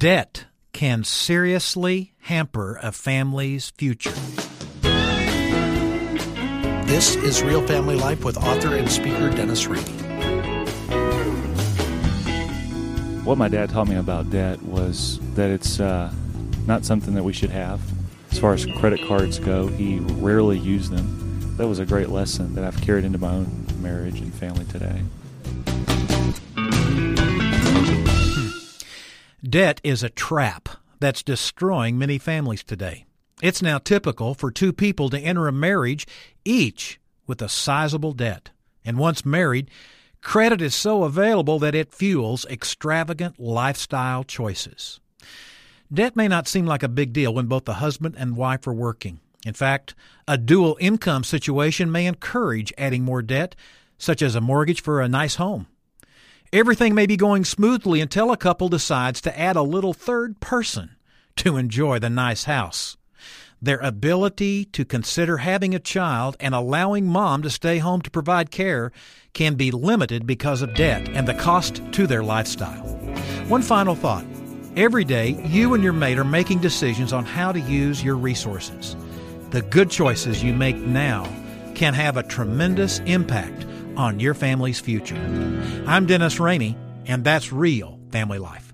Debt can seriously hamper a family's future. This is Real Family Life with author and speaker Dennis Rainey. What my dad taught me about debt was that it's not something that we should have. As far as credit cards go, he rarely used them. That was a great lesson that I've carried into my own marriage and family today. Debt is a trap that's destroying many families today. It's now typical for two people to enter a marriage, each with a sizable debt. And once married, credit is so available that it fuels extravagant lifestyle choices. Debt may not seem like a big deal when both the husband and wife are working. In fact, a dual income situation may encourage adding more debt, such as a mortgage for a nice home. Everything may be going smoothly until a couple decides to add a little third person to enjoy the nice house. Their ability to consider having a child and allowing mom to stay home to provide care can be limited because of debt and the cost to their lifestyle. One final thought. Every day, you and your mate are making decisions on how to use your resources. The good choices you make now can have a tremendous impact on your family's future. I'm Dennis Rainey, and that's Real Family Life.